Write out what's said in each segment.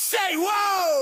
Say whoa!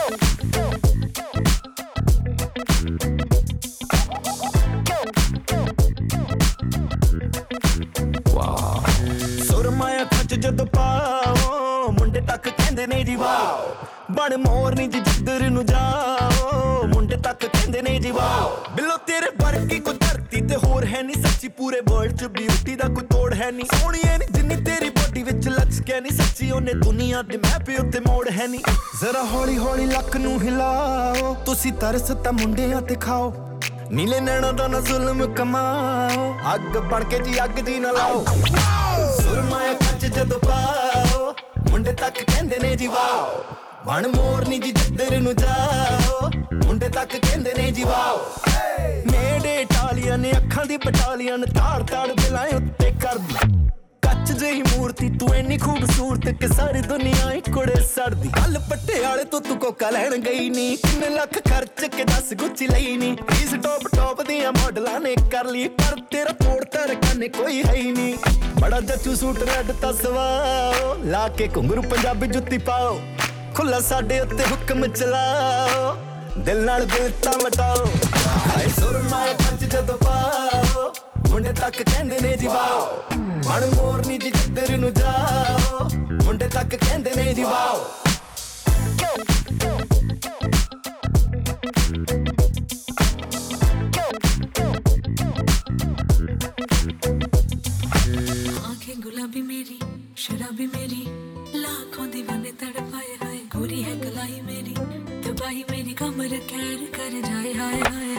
ਸੁਰਮਾਇਆ ਖੱਚ ਜਦੋਂ ਪਾਓ ਮੁੰਡੇ ਤੱਕ ਕਹਿੰਦੇ ਨੇ ਜੀ ਵਾਓ ਬਣ ਮੋਰਨੀ ਜੀ ਜਿੱਧਰ ਨੂੰ ਜਾਓ ਮੁੰਡੇ ਤੱਕ ਕਹਿੰਦੇ ਨੇ ਜੀ ਵਾਓ ਬਿੱਲੋ ਤੇਰੇ ਵਰਗੀ ਕੋਈ ਧਰਤੀ ਤੇ ਹੋਰ ਹੈ ਨਹੀਂ ਸੱਚੀ ਪੂਰੇ ਵਰਲਡ 'ਚ ਬਿਊਟੀ ਦਾ ਕੋਈ ਤੋੜ ਹੈ ਨਹੀਂ ਸੋਹਣੀ ਐ ਨੀ ਜਿੰਨੀ ਤੇਰੀ ਬੋਡੀ ਵਿੱਚ ਲਚਕਿਆ ਨਹੀਂ ਸੱਚੀ ਉਹਨੇ ਦੁਨੀਆ ਦੇ ਮੈਪ ਉੱਤੇ ਮੋੜ ਹੈ ਨਹੀਂ ਜ਼ਰਾ ਹੌਲੀ ਹੌਲੀ ਲੱਕ ਨੂੰ ਹਿਲਾਓ ਤੁਸੀਂ ਤਰਸ ਤਾਂ ਮੁੰਡਿਆਂ ਤੇ ਖਾਓ ਨੀਲੇ ਨੈਣਾਂ ਦਾ ਨਾ ਜ਼ੁਲਮ ਕਮਾਓ ਅੱਗ ਬਣ ਕੇ ਜੀ ਅੱਗ ਦੀ ਨਾ ਲਾਓ ਸੁਰਮਾਇਆ ਖੱਚ ਜਦੋਂ ਪਾਓ ਮੁੰਡੇ ਤੱਕ ਕਹਿੰਦੇ ਨੇ ਜੀ ਵਾਓ ਬਣ ਮੋਰਨੀ ਜੀ ਜਿੱਧਰ ਨੂੰ ਜਾਓ ਮੁੰਡੇ ਤੱਕ ਕਹਿੰਦੇ ਨੇ ਜੀ ਵਾਓ ਨੇੜੇ ਇਟਾਲੀਅਨ ਅੱਖਾਂ ਦੀ ਬਟਾਲੀਅਨ ਤਾੜ ਤਾੜ ਬਿਲਾਏ ਉੱਤੇ ਕਰਦੀ ਕੱਚ ਜਿਹੀ ਮੂਰਤੀ ਤੂੰ ਇੰਨੀ ਖੂਬਸੂਰਤ ਕਿ ਸਾਰੀ ਦੁਨੀਆ ਹੀ ਕੁੜੇ ਸੜਦੀ ਕੱਲ ਪਟਿਆਲੇ ਤੋਂ ਤੂੰ ਕੋਕਾ ਲੈਣ ਗਈ ਨੀ ਕਿੰਨੇ ਲੱਖ ਖਰਚ ਕੇ 10 ਗੁੱਚੀ ਲਈ ਨੀ ਇਸ ਟੌਪ ਦੀਆਂ ਮਾਡਲਾਂ ਨੇ ਕਰ ਲਈ ਪਰ ਤੇਰਾ ਤੋੜ ਧੜਕਣ ਕੋਈ ਹੈ ਹੀ ਨੀ ਬੜਾ ਜੱਚੂ ਸੂਟ ਰੈਡ ਤਾਂ ਸਵਾਓ ਲਾ ਕੇ ਘੁੰਗਰੂ ਪੰਜਾਬੀ ਜੁੱਤੀ ਪਾਓ ਖੁੱਲਾ ਸਾਡੇ ਉੱਤੇ ਹੁਕਮ ਚਲਾਓ ਦਿਲ ਨਾਲ ਦਿਲ ਤਾਂ ਵਟਾਓ ਹਾਏ ਸੁਰਮਾਇਆ ਖੱਚ ਜਦੋਂ ਪਾਓ ਮੁੰਡੇ ਤੱਕ ਕਹਿੰਦੇ ਨੇ ਜੀ ਵਾਓ ਬਣ ਮੋਰਨੀ ਜੀ ਜਿੱਧਰ ਨੂੰ ਜਾਓ ਮੁੰਡੇ ਤੱਕ ਕਹਿੰਦੇ ਨੇ ਜੀ ਵਾਓ आंखें गुलाबी मेरी शराबी मेरी लाखों दीवाने तड़पाए हाय गोरी है कलाई मेरी तबाही मेरी कमर कैर कर जाए हाय हाय